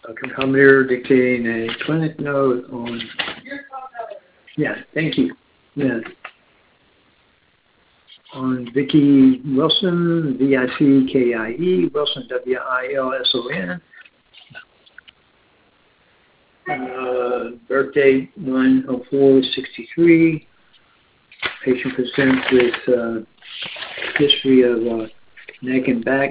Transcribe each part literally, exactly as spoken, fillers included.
a concomitant dictating a clinic note on, yeah, thank you, yeah, on Vicki Wilson, V I C K I E, Wilson, W I L S O N, uh, birth date one oh four sixty-three, patient presents with uh, history of uh, neck and back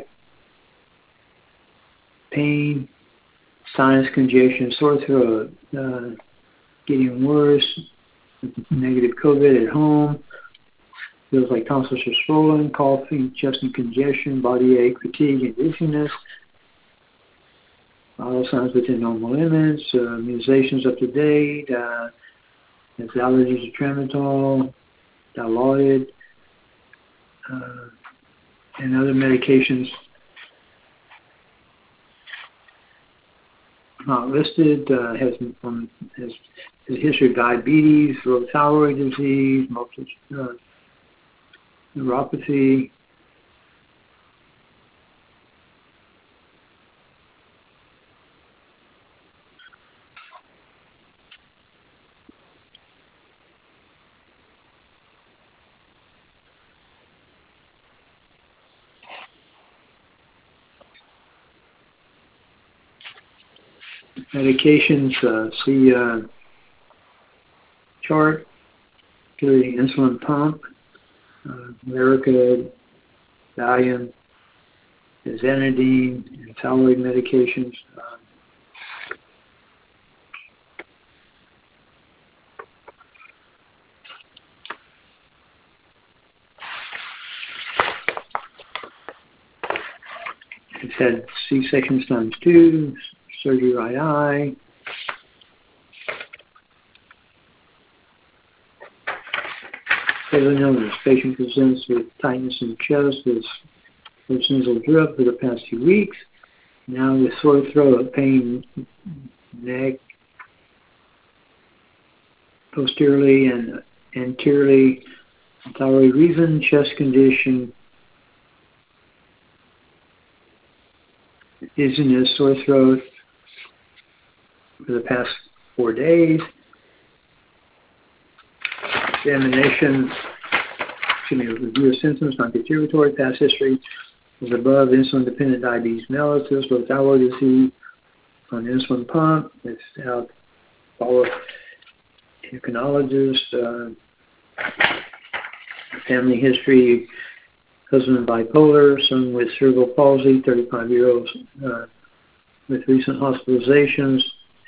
pain, sinus congestion, sore throat, uh, getting worse, negative COVID at home, feels like tonsils are swollen, coughing, chest and congestion, body ache, fatigue, and dizziness. All signs within normal limits, uh, immunizations up to date, uh, has allergies to tramadol, dilaudid, uh, and other medications not listed, uh, has, um, has, has a history of diabetes, low thyroid disease, multiple uh, neuropathy, medications, uh, see uh, chart, including insulin pump, uh, Lyrica, Valium, Xanadine, and thyroid medications. Uh, it's had C-sections times two, surgery right eye. Further illness, patient presents with tightness in the chest, with nasal drip for the past few weeks. Now with sore throat, pain, neck, posteriorly and anteriorly, thyroid reason, chest condition, dizziness, sore throat for the past four days. Examination, excuse me, review of symptoms, non-contributory, past history is above, insulin-dependent diabetes mellitus, low thyroid disease, on insulin pump, it's out, follow endocrinologist, uh, family history, husband bipolar, son with cerebral palsy, thirty-five year olds uh, with recent hospitalizations,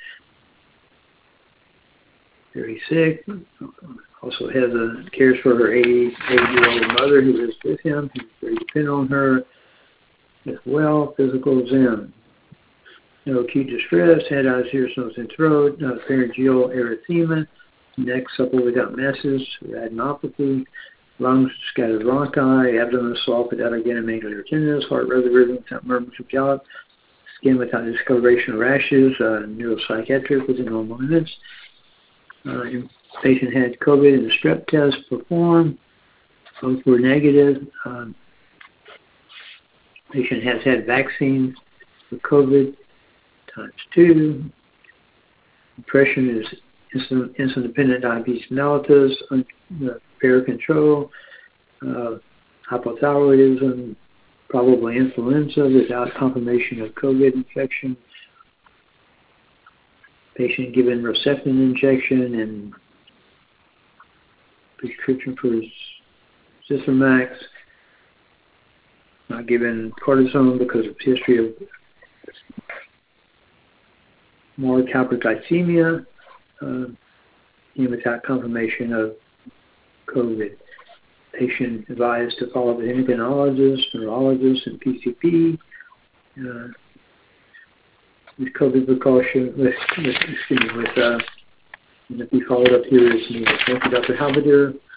very sick. Also has a cares for her eighty-eight-year-old mother who lives with him. He's very dependent on her as well. Physical exam. No acute distress, head, eyes, ears, nose, and throat. Uh, pharyngeal erythema. Neck supple without masses. Adenopathy. Lungs, scattered bronchi. Abdomen soft without organomedullary tenderness. Heart rather rhythm without murmurs of gallop. Skin without discoloration or rashes. Uh, neuropsychiatric within normal limits. Uh, patient had COVID and the strep test performed. Both were negative. Um, patient has had vaccines for COVID times two. Depression is insulin, insulin-dependent diabetes mellitus, un, uh, fair control, uh, hypothyroidism, probably influenza without confirmation of COVID infection. Patient given Herceptin injection and prescription for Zithromax. Not given cortisone because of history of more hyperglycemia, uh, and without confirmation of COVID. Patient advised to follow up with endocrinologist, neurologist, and P C P. Uh, with COVID precaution, with, with excuse me, with uh, and if we followed up here is needed. Thank you, Doctor Halberdier.